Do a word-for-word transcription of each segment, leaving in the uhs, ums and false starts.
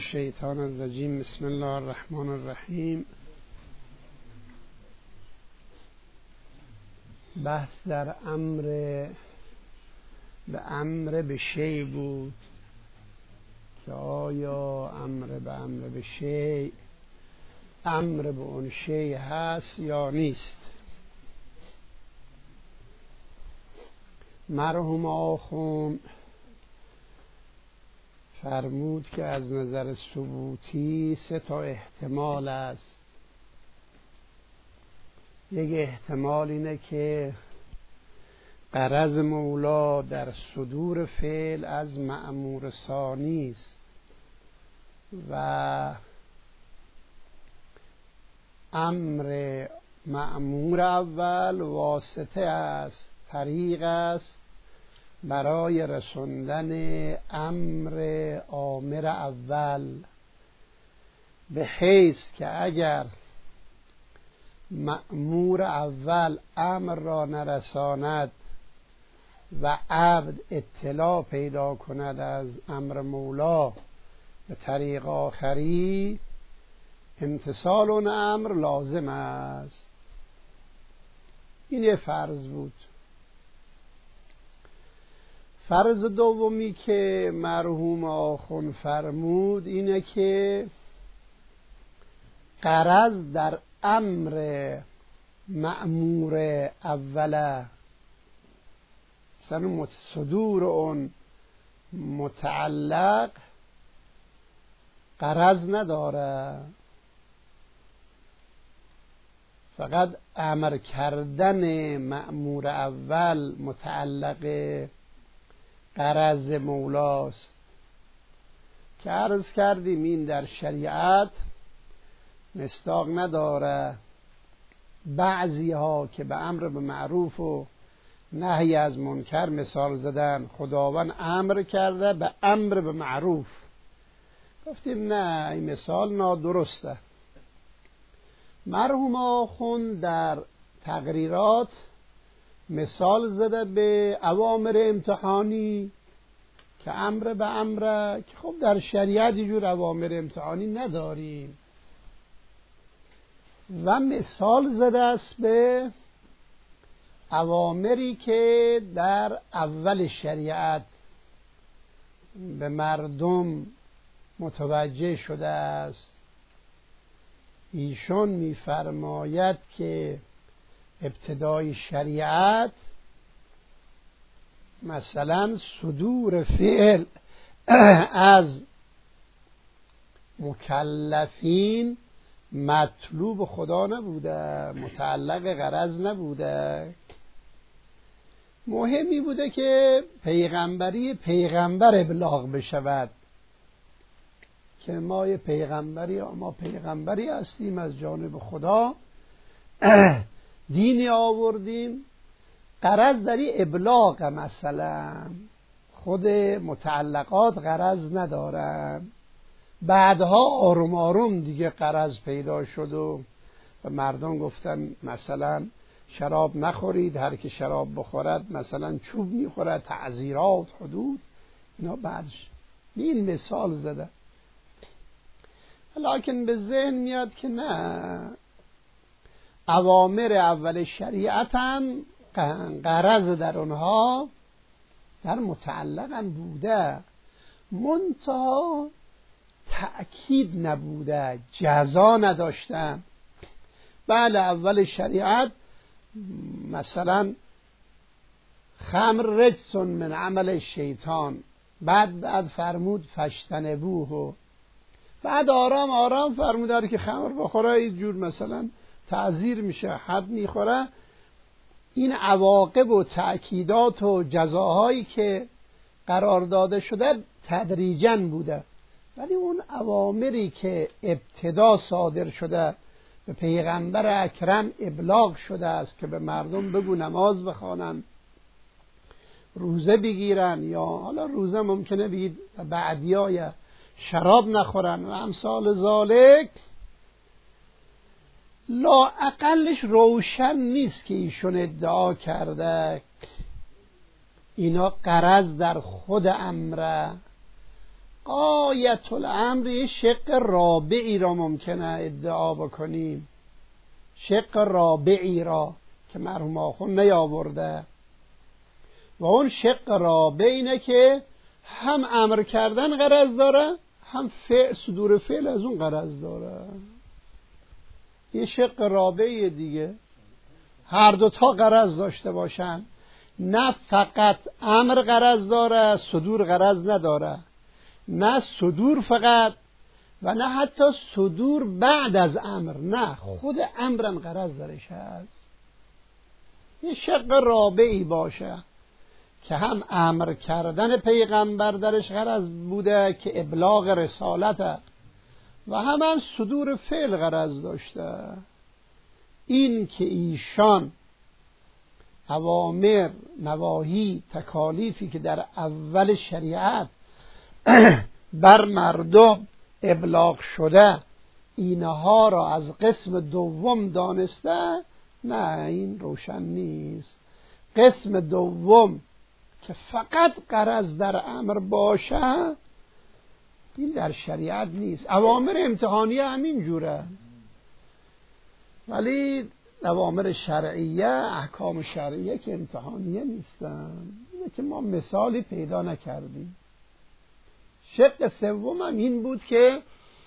الشیطان الرجیم. بسم الله الرحمن الرحیم. بحث در امر به امر به شی بود که آیا امر به امر به شی امر به اون شی هست یا نیست. مرحوم آخوند فرمود که از نظر ثبوتی سه تا احتمال است. یک احتمال اینه که غرض مولا در صدور فعل از مأمور ثانی است و امر مأمور اول واسطه است، طریق است برای رسوندن امر آمر اول، به حیث که اگر مأمور اول امر را نرساند و عبد اطلاع پیدا کند از امر مولا به طریق آخری، امتثال اون امر لازم است. این یه فرض بود. فرض دومی که مرحوم آخوند فرمود اینه که غرض در امر مأمور اوله، مثلا صدور اون متعلق غرض نداره، فقط امر کردن مأمور اول متعلق غرض مولاست که عرض کردیم این در شریعت مصداق نداره. بعضی ها که به امر به معروف و نهی از منکر مثال زدن، خداوند امر کرده به امر به معروف، گفتیم نه، این مثال نادرسته. مرحوم آخوند در تقریرات مثال زده به اوامر امتحانی که امر به امره، که خب در شریعت اینجور اوامر امتحانی نداریم، و مثال زده است به اوامری که در اول شریعت به مردم متوجه شده است. ایشون می‌فرماید که ابتدای شریعت مثلا صدور فعل از مکلفین مطلوب خدا نبوده، متعلق غرض نبوده. مهمی بوده که پیغمبری پیغمبر ابلاغ بشود، که ما پیغمبری ما پیغمبری هستیم از جانب خدا، دینی آوردیم، غرض در این ابلاغ، مثلا خود متعلقات غرض ندارن. بعدها آروم آروم دیگه غرض پیدا شد و مردم گفتن مثلا شراب نخورید، هر که شراب بخورد مثلا چوب میخورد، تعزیرات، حدود، اینا بعدش. این مثال زده، لکن به ذهن میاد که نه، اوامر اول شریعت هم غرض در اونها در متعلق هم بوده، منتها تأکید نبوده، جزا نداشتن. بله اول شریعت مثلا خمر رجسون من عمل شیطان، بعد بعد فرمود فاجتنبوه، بعد آرام آرام فرمود که خمر بخوره اینجور مثلا تعزیر میشه، حد میخوره. این عواقب و تأکیدات و جزاهایی که قرار داده شده تدریجاً بوده، ولی اون اوامری که ابتدا صادر شده به پیغمبر اکرم ابلاغ شده است که به مردم بگو نماز بخوانن، روزه بگیرن، یا حالا روزه ممکنه بگید بعدیای شراب نخورن و امثال ذالک، لا اقلش روشن نیست که ایشون ادعا کرده اینا غرض در خود امره، غایت الامر یه شق رابعی را ممکنه ادعا بکنیم، شق رابعی را که مرحوم آخوند نیاورده، و اون شق رابع اینه که هم امر کردن غرض داره، هم فعل صدور فعل از اون غرض داره. یه شق رابعی دیگه، هر دوتا غرض داشته باشن، نه فقط امر غرض داره صدور غرض نداره، نه صدور فقط و نه حتی صدور بعد از امر، نه خود امرم غرض درش هست. یه شق رابعی باشه که هم امر کردن پیغمبر درش غرض بوده که ابلاغ رسالته و هم صدور فعل غرض داشته. این که ایشان اوامر، نواهی، تکالیفی که در اول شریعت بر مردم ابلاغ شده اینها را از قسم دوم دانسته، نه این روشن نیست. قسم دوم که فقط غرض در امر باشه این در شریعت نیست. اوامر امتحانیه همین جوره، ولی اوامر شرعیه، احکام شرعیه که امتحانیه نیستن. اینه که ما مثالی پیدا نکردیم. شق سوم هم این بود که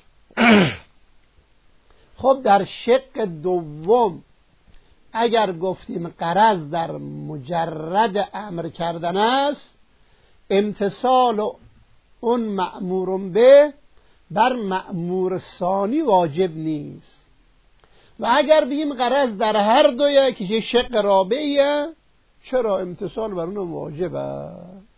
خب در شق دوم اگر گفتیم غرض در مجرد امر کردن است، امتثال اون مأمور به بر مأمور ثانی واجب نیست. و اگر بگیم غرض در هر دویه که یه شق رابعیه، چرا امتثال بر اون واجبه.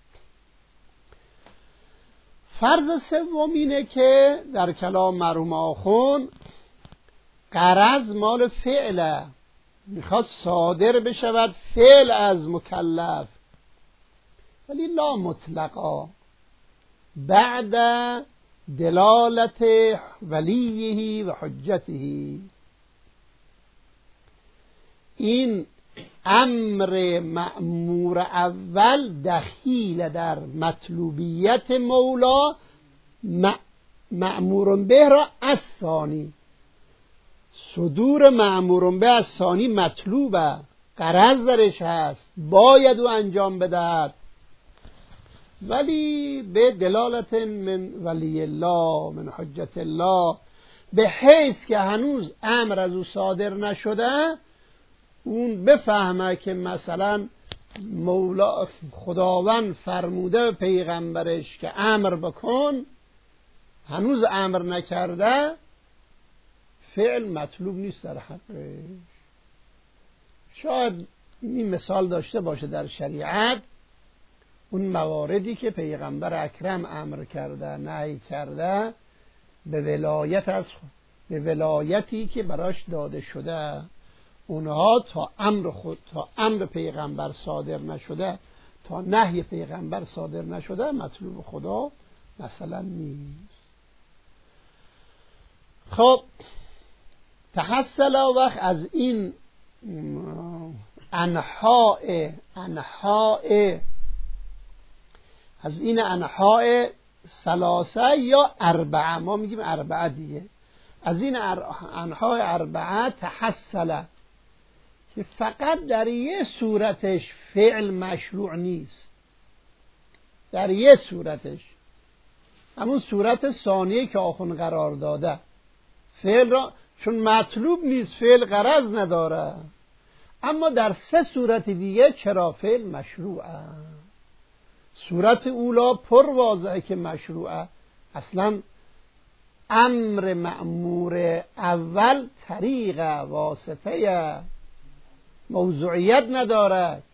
فرض سوم اینه که در کلام مرحوم آخوند غرض مال فعله، میخواد صادر بشود فعل از مکلف، ولی لا مطلقا، بعد دلالت ولیه و حجته. این امر مأمور اول دخیل در مطلوبیت مولا مأمور به را از ثانی، صدور مأمور به از ثانی مطلوبه، غرض درش هست، باید او انجام بدهد، ولی به دلالت من ولی الله من حجت الله، به حیث که هنوز امر از او صادر نشده اون بفهمه که مثلا مولا خداوند فرموده به پیغمبرش که امر بکن، هنوز امر نکرده، فعل مطلوب نیست در حقش. شاید این مثال داشته باشه در شریعت، اون مواردی که پیغمبر اکرم امر کرده، نهی کرده، به ولایت از به ولایتی که براش داده شده، اونها تا امر خود تا امر پیغمبر صادر نشده، تا نهی پیغمبر صادر نشده، مطلوب خدا مثلا نیست. خب تحصل وقت از این انحاء انحاء از این انحاء ثلاثه یا اربعه، ما میگیم اربعه دیگه، از این انحاء اربعه تحصل که فقط در یه صورتش فعل مشروع نیست، در یه صورتش، همون صورت ثانیه که آخوند قرار داده، فعل را چون مطلوب نیست، فعل غرض نداره، اما در سه صورت دیگه چرا فعل مشروعه. صورت اولا پر واضحه که مشروعه، اصلا امر مأمور اول طریق واسطه موضوعیت نداره.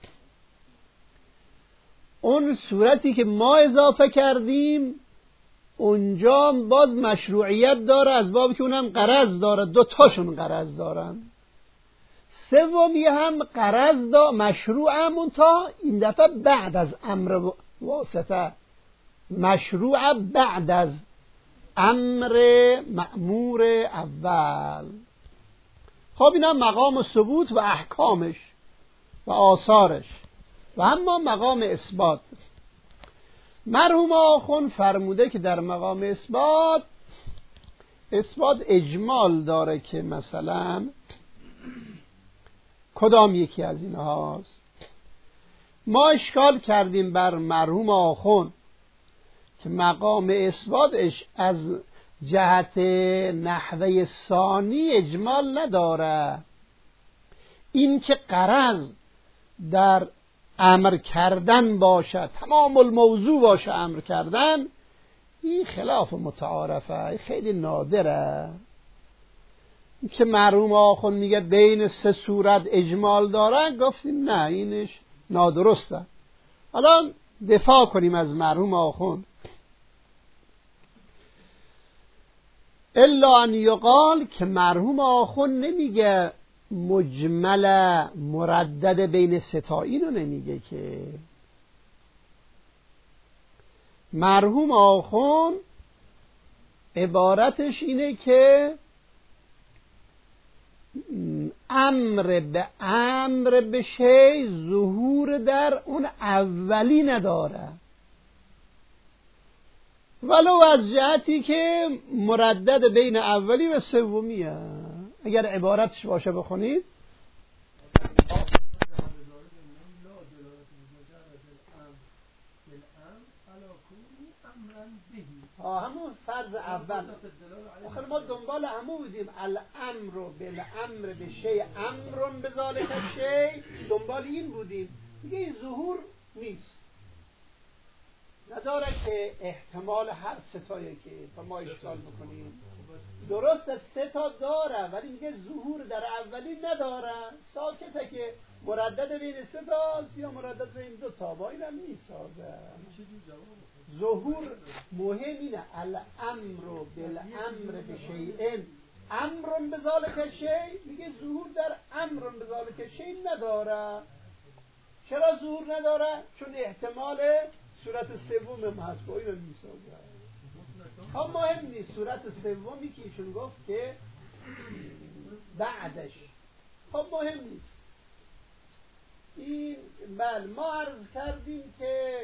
اون صورتی که ما اضافه کردیم اونجا باز مشروعیت داره، از باب که اونم غرض داره، دو تاشون غرض دارن. سومی هم غرض دا مشروع همون، تا این دفعه بعد از امر واسطه، مشروع بعد از امر مأمور اول. خب اینا مقام ثبوت و احکامش و آثارش. و اما مقام اثبات، مرحوم آخوند فرموده که در مقام اثبات اثبات اجمال داره که مثلا کدام یکی از این هاست. ما اشکال کردیم بر مرحوم آخوند که مقام اثباتش از جهت نحوه ثانی اجمال نداره. این که غرض در امر کردن باشه، تمام الموضوع باشه امر کردن، این خلاف متعارفه، خیلی نادره. که مرحوم آخوند میگه بین سه صورت اجمال داره، گفتیم نه، اینش نادرسته. حالا دفاع کنیم از مرحوم آخوند. الا ان یقال که مرحوم آخوند نمیگه مجمل مردد بین ستا، اینو نمیگه که. مرحوم آخوند عبارتش اینه که امر به امر به شی ظهور در اون اولی نداره، ولو از جهتی که مردد بین اولی و سومیه. اگر عبارتش باشه بخونید ها، همون فرض اول. آخر ما دنبال همون بودیم، الامر بالامر به شی امر بذالک شی، دنبال این بودیم. دیگه این ظهور نیست، نداره که احتمال هر ستایی که تا ما اشکال بکنیم. درست از سه تا داره ولی میگه ظهور در اولی نداره، ساکته که مردد بین سه تاست یا مردد بین دو تا، با این هم میسازه. ظهور مهم اینه، الامر بالامر بشیء امر بذالک شیء، میگه ظهور در امر بذالک شیء نداره. چرا ظهور نداره؟ چون احتمال صورت سوم هم هست، با این رو میسازه. ها مهم نیست صورت سومی که ایشون گفت که بعدش، خب مهم نیست این. بله ما عرض کردیم که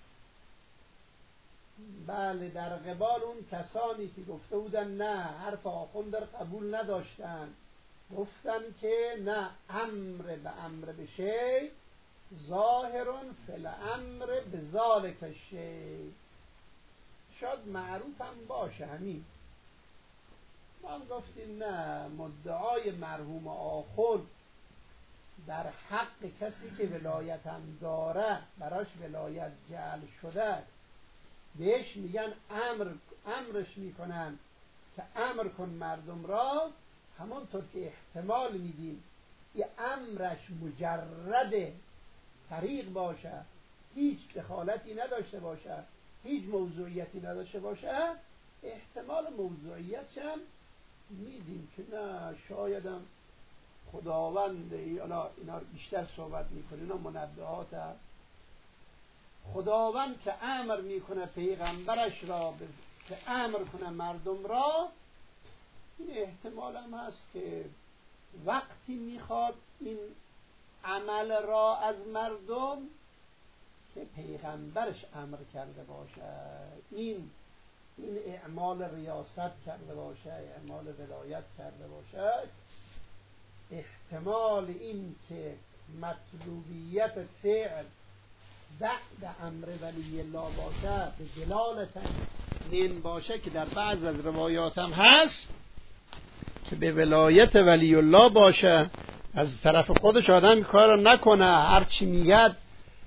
بله در قبال اون کسانی که گفته بودن نه حرف آخوند در قبول نداشتن، گفتن که نه، امر به امر به شی ظاهرون فی الامر بذالک الشی. شاید معروف هم باشه همین. ما هم گفتیم نه، مدعای مرحوم آخوند در حق کسی که ولایت هم داره، براش ولایت جعل شده، بهش میگن امر، امرش میکنن که امر کن مردم را، همونطور که احتمال میدیم یه امرش مجرد طریق باشه، هیچ دخالتی نداشته باشه، هیچ موضوعیتی نداشته باشه، احتمال موضوعیتش هم میدیم که نه، شایدم خداوند، اینا اینا بیشتر صحبت میکنه، اینا منبهات هست. خداوند که امر میکنه پیغمبرش را که امر کنه مردم را، این احتمال هم هست که وقتی میخواد این عمل را از مردم که پیغمبرش امر کرده باشه، این این اعمال ریاست کرده باشه، اعمال ولایت کرده باشه، احتمال این که مطلوبیت فعل بعد امر ولی الله باشه به دلالت این باشه که در بعض از روایات هم هست که به ولایت ولی الله باشه، از طرف خودش آدم کار نکنه، هرچی میگد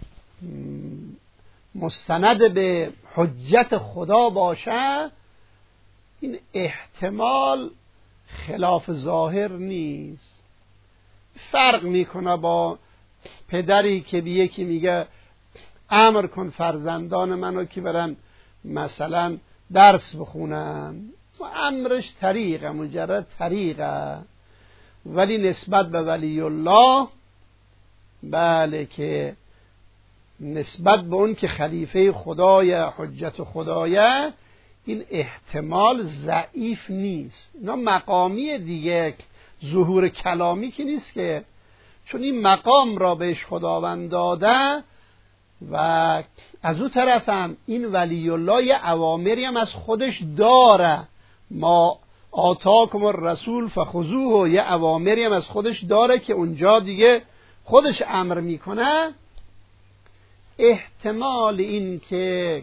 مستند به حجت خدا باشه، این احتمال خلاف ظاهر نیست. فرق میکنه با پدری که به یکی میگه امر کن فرزندان منو که برن مثلا درس بخونن، و امرش طریقه، مجرد طریقه، ولی نسبت به ولی الله بله که نسبت به اون که خلیفه خدای، حجت خدایه، این احتمال ضعیف نیست. اینا مقامی دیگه، ظهور کلامی که نیست که، چون این مقام را بهش خداوند داده، و از اون طرف هم این ولی الله یه اوامری هم از خودش داره، ما آتاکم الرسول فخذوه، یه اوامری هم از خودش داره که اونجا دیگه خودش امر میکنه. احتمال این که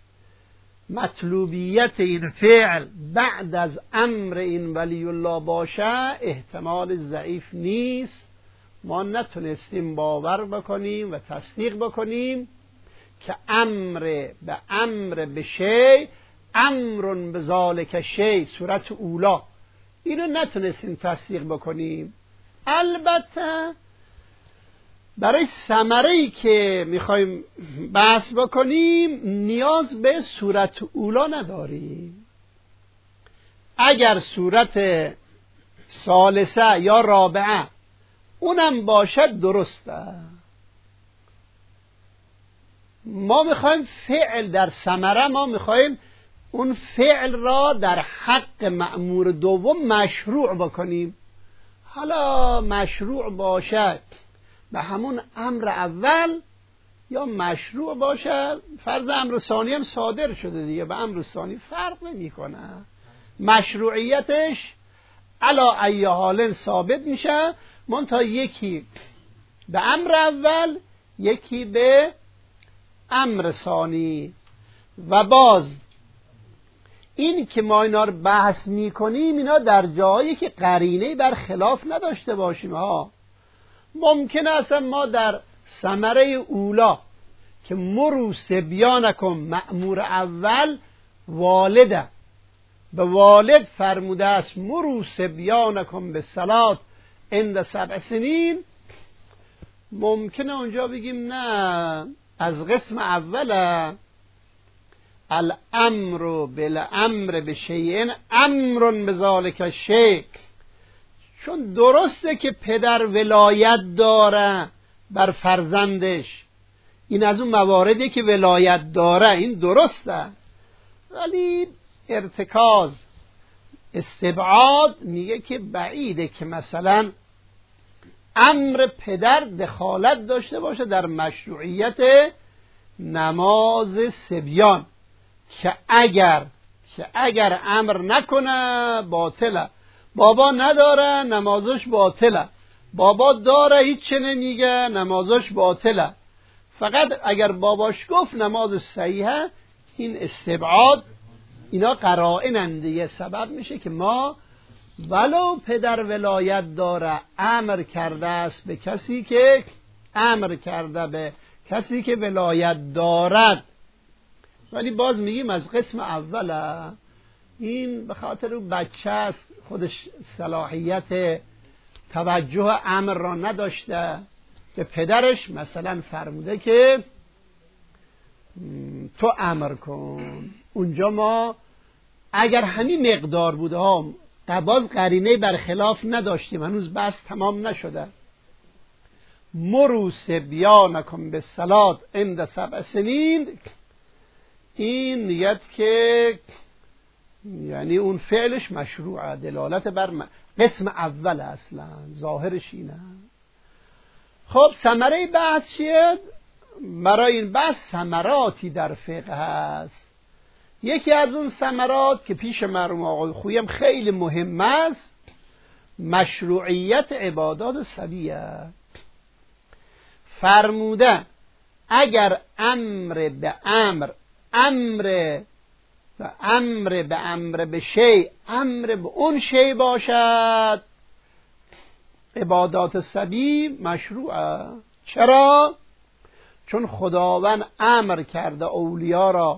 مطلوبیت این فعل بعد از امر این ولی الله باشه احتمال ضعیف نیست. ما نتونستیم باور بکنیم و تصدیق بکنیم که امر به امر به شی امر به ذالک شی صورت اولا، اینو نتونستیم تصدیق بکنیم. البته برای ثمره‌ای که میخوایم بحث بکنیم نیاز به صورت اولا نداریم. اگر صورت ثالثه یا رابعه اونم باشد درسته. ما میخوایم فعل در ثمره، ما میخوایم اون فعل را در حق مأمور دوم مشروع بکنیم. حالا مشروع باشد به همون امر اول یا مشروع باشد فرض امر ثانی هم صادر شده دیگه، به امر ثانی فرق نمیکنه، مشروعیتش علا ای حال ثابت میشه، منتها یکی به امر اول یکی به امر ثانی. و باز این که ما اینا رو بحث میکنیم اینا در جایی که قرینه بر خلاف نداشته باشیم ها. ممکن است ما در ثمره اولا که مروا صبیانکم مأمور اول والده به والد فرموده است مروا صبیانکم بالصلاة عند سبع سنین، ممکنه اونجا بگیم نه از قسم اوله الامر بالامر بشیء امر بذالک الشیء، چون درسته که پدر ولایت داره بر فرزندش، این از اون مواردی که ولایت داره این درسته، ولی ارتکاز استبعاد میگه که بعیده که مثلا امر پدر دخالت داشته باشه در مشروعیت نماز صبیان، که اگر که اگر امر نکنه باطله، بابا نداره نمازش باطله، بابا داره هیچ چه نمیگه نمازش باطله، فقط اگر باباش گفت نماز صحیحه. این استبعاد اینا قرائنن دیگه، سبب میشه که ما ولو پدر ولایت داره امر کرده است به کسی که امر کرده به کسی که ولایت دارد، ولی باز میگیم از قسم اوله. این به خاطر اون بچه است خودش صلاحیت توجه امر را نداشته، به پدرش مثلا فرموده که تو امر کن. اونجا ما اگر همین مقدار بوده ها باز قرینه برخلاف نداشتیم، هنوز بحث تمام نشده. مروا صبیانکم بالصلاة عند سبع سنین، این نیت که یعنی اون فعلش مشروعه، دلالت بر قسم اول اصلا ظاهرش اینه. خب ثمره بحث چیه؟ برای این بحث ثمراتی در فقه هست. یکی از اون ثمرات که پیش مرحوم آقای خویم خیلی مهم است مشروعیت عبادات سبیه. فرموده اگر امر به امر امر و امر به امر به شی امر به اون شی باشد عبادات سبی مشروعه. چرا؟ چون خداوند امر کرده اولیا را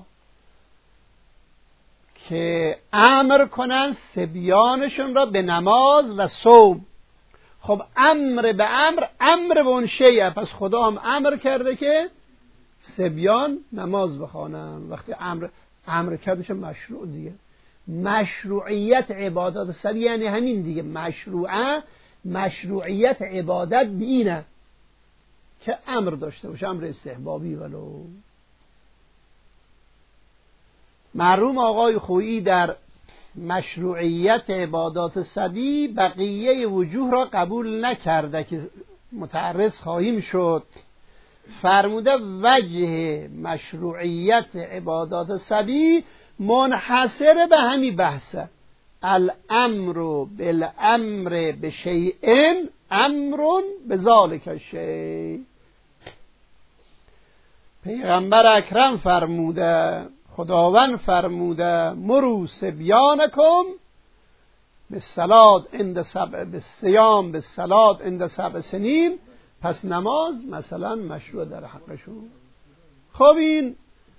که امر کنن سبیانشون را به نماز و صوم. خب امر به امر امر به اون شیء، پس خدا هم امر کرده که سبیان نماز بخوانن. وقتی امر امر کردش مشروع دیگه. مشروعیت عبادات سبی یعنی همین دیگه، مشروعه مشروعیت عبادت بینه که امر داشته باشه، امر استحبابی. ولو مرحوم آقای خویی در مشروعیت عبادات سبی بقیه وجوه را قبول نکرده که متعرض خواهیم شد، فرموده وجه مشروعیت عبادات سبی منحصر به همین بحثه. الامر بالامر بشیء امر بذالک الشیء. پیغمبر اکرم فرموده، خداوند فرموده مروا صبیانکم بالصلاة عند سبع، بالصیام بالصلاة عند سبع سنین. پس نماز مثلا مشروع در حقشون. خب این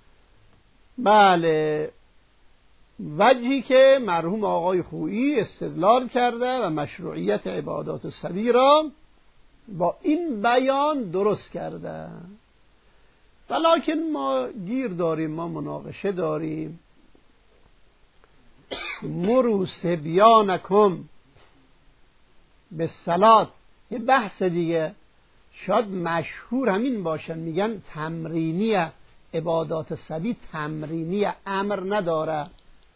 بله وجهی که مرحوم آقای خویی استدلال کرده و مشروعیت عبادات سبی را با این بیان درست کرده. ولیکن ما گیر داریم، ما مناقشه داریم. مروا صبیانکم بالصلاة یه بحث دیگه، شاید مشهور همین باشن، میگن تمرینیه، عبادات سبی تمرینیه، امر نداره.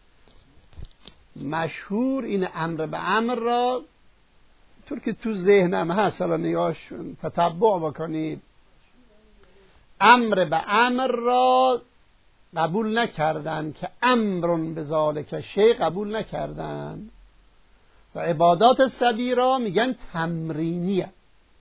مشهور این امر به امر را طور که تو ذهنم هست، حالا نگاهش تتبع بکنید، امر به امر را قبول نکردن که امرون بذالک شیء قبول نکردن و عبادات سبی را میگن تمرینیه.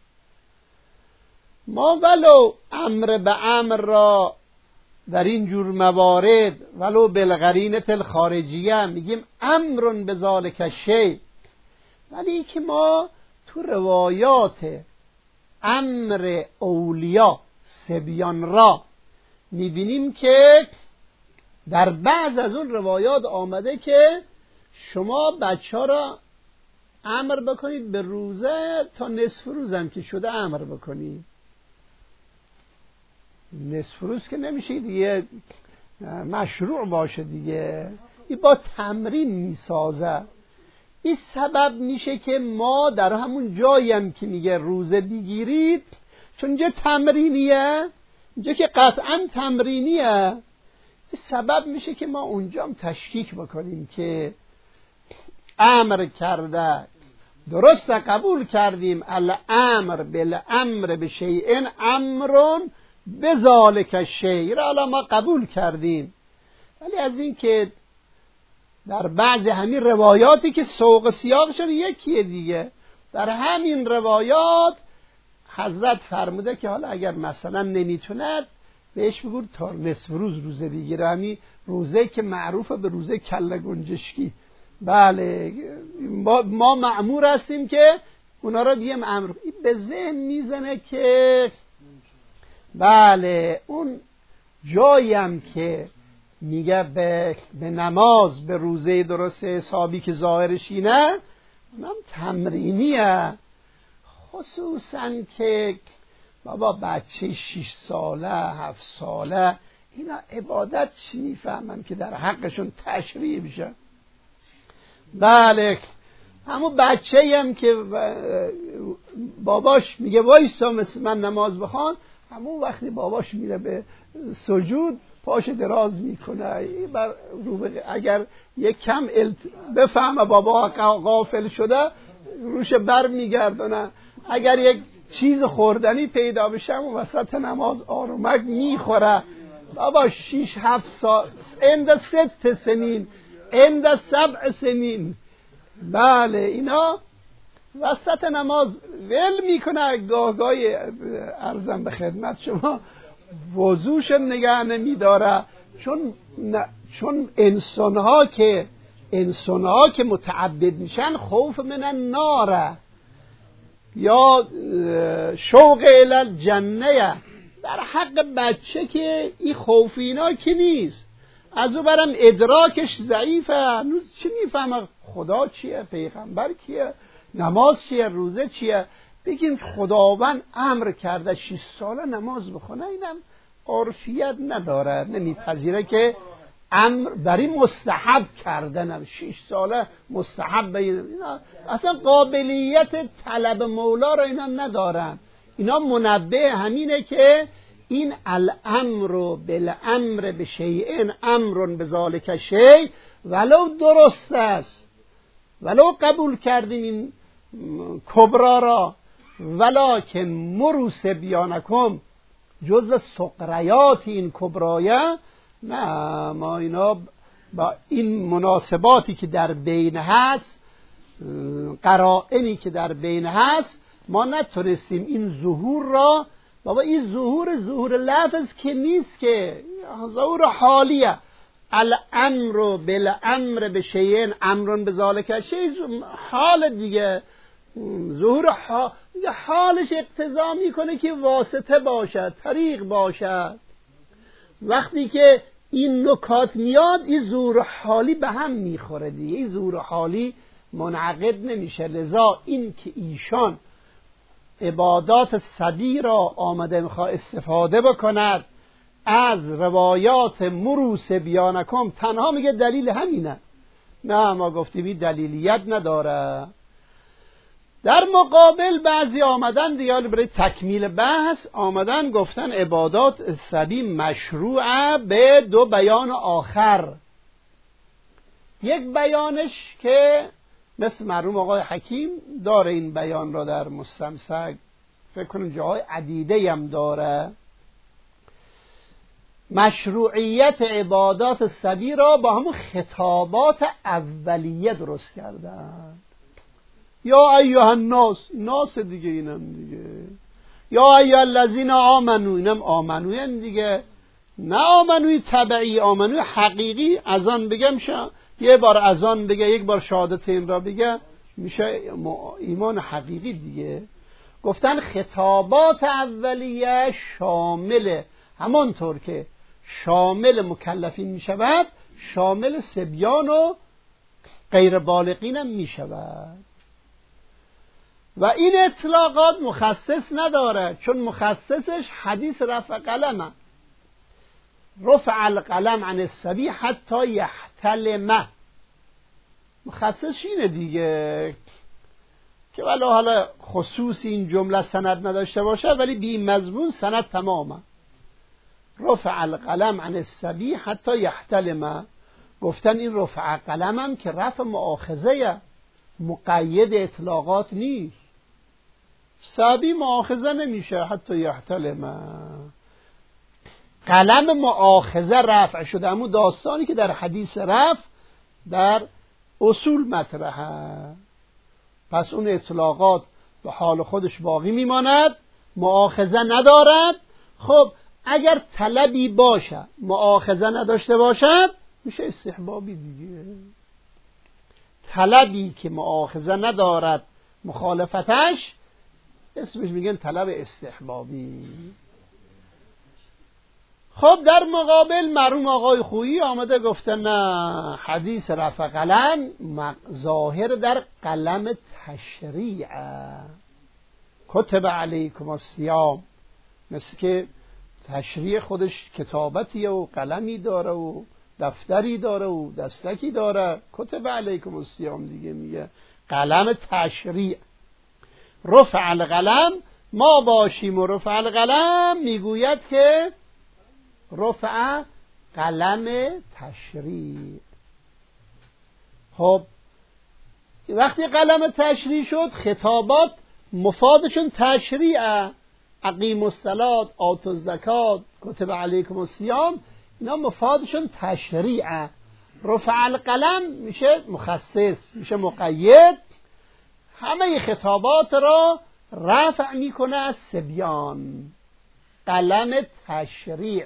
ما ولو امر به امر را در این جور موارد ولو بالقرینه الخارجیه میگیم امرون بذالک شیء، ولی که ما تو روایات امر اولیا سبیان را میبینیم که در بعض از اون روایات آمده که شما بچه ها را امر بکنید به روزه تا نصف روزم که شده امر بکنید. نصف روز که نمیشه دیگه مشروع باشه دیگه، این با تمرین میسازه. این سبب میشه که ما در همون جایی هم که میگه روزه بگیرید، چون اینجا تمرینیه، اینجا که قطعا تمرینیه، این سبب میشه که ما اونجا هم تشکیک بکنیم که امر کرده درست قبول کردیم، الامر بالامر بشیء امرون بذالک الشیء را الان ما قبول کردیم. ولی از این که در بعض همین روایاتی که سوق سیاقشون یکیه دیگه، در همین روایات حضرت فرموده که حالا اگر مثلا نمیتوند بهش بگو تا نصف روز روزه بگیره، همین روزه که معروفه به روزه کله گنجشکی. بله ما, ما مأمور هستیم که اونا را بیم امر. این به ذهن میزنه که بله اون جاییم که میگه به, به نماز به روزه درست حسابی که ظاهرش اینه، اونم تمرینیه. خصوصا که بابا بچه شش ساله هفت ساله اینا عبادت چی میفهمن که در حقشون تشریع بشه. بله همون بچه هم که باباش میگه وایسا مثل من نماز بخوان، همون وقتی باباش میره به سجود پاش دراز میکنه. اگر یک کم بفهمه بابا غافل شده روش بر میگردونه، اگر یک چیز خوردنی پیدا بشه و وسط نماز آرومک میخوره. بابا شیش هفت سال اند ست سنین اند سبع سنین، بله اینا وسط نماز ول میکنه. گاه گاهی عرضم به خدمت شما وضوش نگه نمیداره، چون چون انسانها که انسانها که متعبد میشن خوف من النار یا شوق الی الجنه، در حق بچه که این خوف اینا که نیست. از او برم ادراکش ضعیفه، هنوز چی میفهمه خدا چیه، پیغمبر کیه، نماز چیه، روزه چیه. بگیم خداوند امر کرده شش ساله نماز بخونه، اینم عرفیت نداره، نمیپذیره که امر برای مستحب کردنم شش ساله مستحب اینا اصلا قابلیت طلب مولا را اینا ندارن. اینا منبه همینه که این الامر بالامر بشیء امر بذالک شیء ولو درست است، ولو قبول کردیم این کبرا را، ولکن مروا صبیانکم جزء سقریات این کبرایه، نه، ما اینا با این مناسباتی که در بین هست، قرائنی که در بین هست، ما نتونستیم این ظهور را، بابا این ظهور ظهور لفظ که نیست، که ظهور حالیه. الامر بالامر بشیء امر بذالک شیء، حال دیگه. ظهور حال حالش اقتضا میکنه که واسطه باشد، طریق باشد. وقتی که این نکات میاد، این ظهور حالی به هم میخوره دیگه، این ظهور حالی منعقد نمیشه. لذا این که ایشان عبادات سبی را آمده میخواد استفاده بکند از روایات مروس بیانکم، تنها میگه دلیل همینه. نه، ما گفتیم این دلیلیت نداره. در مقابل بعضی آمدن دیگه برای تکمیل بحث آمدن گفتن عبادات سبی مشروعه به دو بیان آخر. یک بیانش که مثل مرحوم آقای حکیم داره این بیان را در مستمسک، فکر کنم جاهای عدیده هم داره، مشروعیت عبادات سبی را با همون خطابات اولیه درست کردن. یا ایها الناس، ناس دیگه، اینم دیگه. یا ایها الذین آمنو، اینم آمنوین دیگه. نه آمنوی طبعی، آمنوی حقیقی. اذان بگم شا یه بار اذان بگه، یک بار شهادتین را بگه، میشه ایمان حقیقی دیگه. گفتن خطابات اولیه شامل، همانطور که شامل مکلفین میشود، شامل صبیان و غیر بالغین هم میشود. و این اطلاقات مخصص نداره، چون مخصصش حدیث رفع قلمه. رفع القلم عن الصبی حتی یحتلم، مخصص اینه دیگه، که ولی حالا خصوص این جمله سند نداشته باشه، ولی بی مضمون سند تمامه. رفع القلم عن الصبی حتی یحتلم. گفتن این رفع قلم هم که رفع مؤاخذه، مقید اطلاقات نیست. صبی مؤاخذه نمیشه حتی یحتلم. قلم مؤاخذه رفع شده، اما داستانی که در حدیث رفع در اصول مطرحه. پس اون اطلاقات به حال خودش باقی میماند، مؤاخذه ندارد. خب اگر طلبی باشه مؤاخذه نداشته باشد، میشه استحبابی دیگه. طلبی که مؤاخذه ندارد مخالفتش، اسمش میگن طلب استحبابی. خب در مقابل مرحوم آقای خویی آمده گفتن نه، حدیث رفع قلم ظاهر در قلم تشریع، کتب علیکم الصیام، مثل که تشریع خودش کتابتیه و قلمی داره و دفتری داره و دستکی داره. کتب علیکم الصیام دیگه میگه قلم تشریع. رفع القلم ما باشیم و رفع القلم میگوید که رفع قلم تشریع. خب وقتی قلم تشریع شد، خطابات مفادشون تشریعه. اقیموا الصلاة، آتوا الزکات، کتب علیکم الصیام، اینا مفادشون تشریعه. رفع القلم میشه مخصص، میشه مقید، همه خطابات را رفع میکنه از صبیان. قلم تشریع.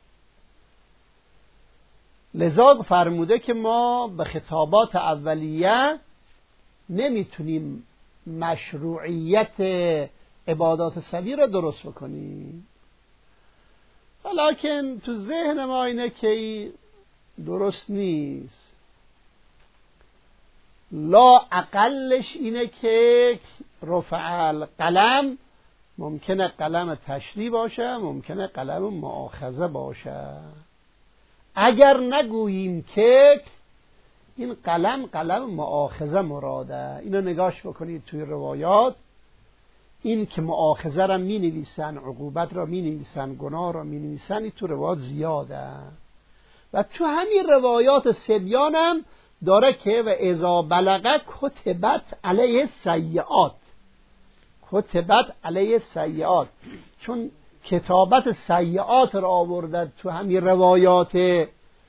لذا فرموده که ما به خطابات اولیه نمیتونیم مشروعیت عبادات سبی را درست بکنیم، ولیکن تو ذهن ما اینه که درست نیست. لا اقلش اینه که رفع القلم ممکنه قلم تشریع باشه، ممکنه قلم مؤاخذه باشه. اگر نگوییم که این قلم قلم مؤاخذه مراده، اینو نگاش بکنید توی روایات، این که مؤاخذه را می نویسن، عقوبت را می نویسن، گناه را می نویسن، این تو روایات زیاده. و تو همین روایات صبیان هم داره که و اذا بلغ کتبت علیه سیئات، کتبت علیه سیئات، چون کتابت سیئات را آورده تو همین روایات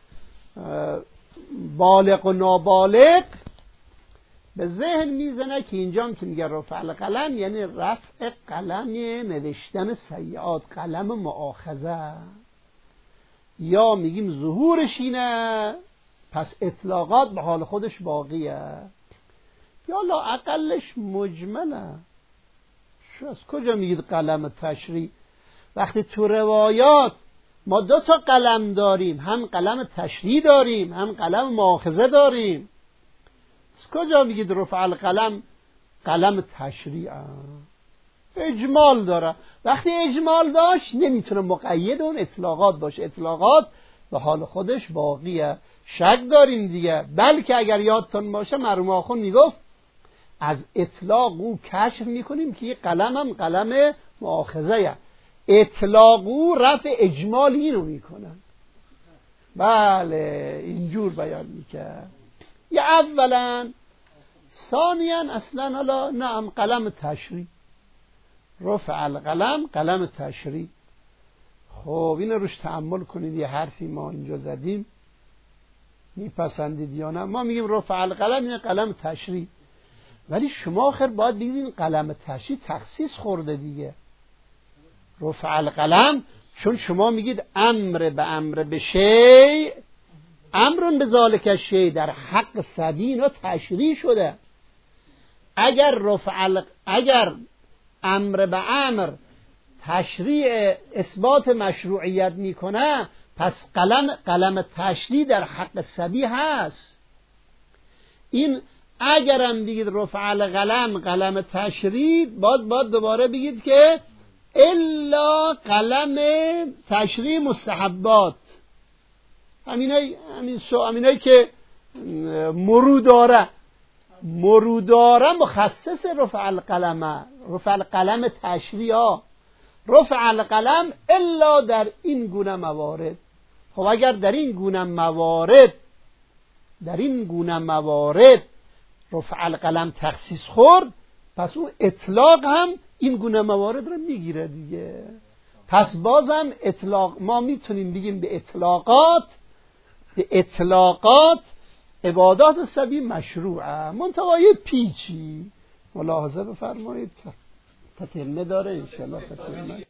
بالغ و نابالغ، به ذهن میزنه که اینجا که میگه رفع القلم یعنی رفع قلم نوشتن سیئات، قلم مؤاخذه، یا میگیم ظهورش اینه پس اطلاقات به حال خودش باقیه، یا لااقلش مجمله. شو از کجا میگید قلم تشریع؟ وقتی تو روایات ما دو تا قلم داریم، هم قلم تشریع داریم هم قلم مؤاخذه داریم، از کجا میگید رفع القلم قلم تشریع؟ اجمال داره. وقتی اجمال داشت نمیتونه مقید اون اطلاقات باشه، اطلاقات به حال خودش باقیه. شک داریم دیگه. بلکه اگر یادتون باشه مرحوم آخوند میگفت از اطلاق او کشف میکنیم که یه قلم هم قلم مؤاخذه، اطلاق او رفع اجمال اینو میکنن. بله اینجور بیان میکرد. یا اولا، ثانیا اصلا حالا نعم قلم تشریع، رفع القلم قلم تشریع. خب این روش تأمل کنید، یه حرفی ما اینجا زدیم میپسندید یا نه؟ ما میگیم رفع القلم یعنی قلم تشریع، ولی شما آخر باید بگید قلم تشریع تخصیص خورده دیگه. رفع القلم چون شما میگید امر به امر به شیء، امرون به ذالک شیء در حق صبی اینا تشریع شده. اگر رفع ال... اگر امر به امر تشریع اثبات مشروعیت میکنه، پس قلم قلم تشریع در حق صبی هست. این اگرم بگید رفع القلم قلم تشریع، باید باید دوباره بگید که الا قلم تشریع مستحبات، همینای همین سو همینایی که مروداره مروداره مخصص رفع القلم، رفع القلم تشریع، رفع القلم الا در این گونه موارد. خب اگر در این گونه موارد در این گونه موارد رفع القلم تخصیص خورد، پس اون اطلاق هم این گونه موارد رو میگیره دیگه. پس بازم اطلاق ما میتونیم بگیم به اطلاقات به اطلاقات عبادات صبی مشروعه، منتهای پیچی. ملاحظه بفرمایید، تتمه داره انشاءالله.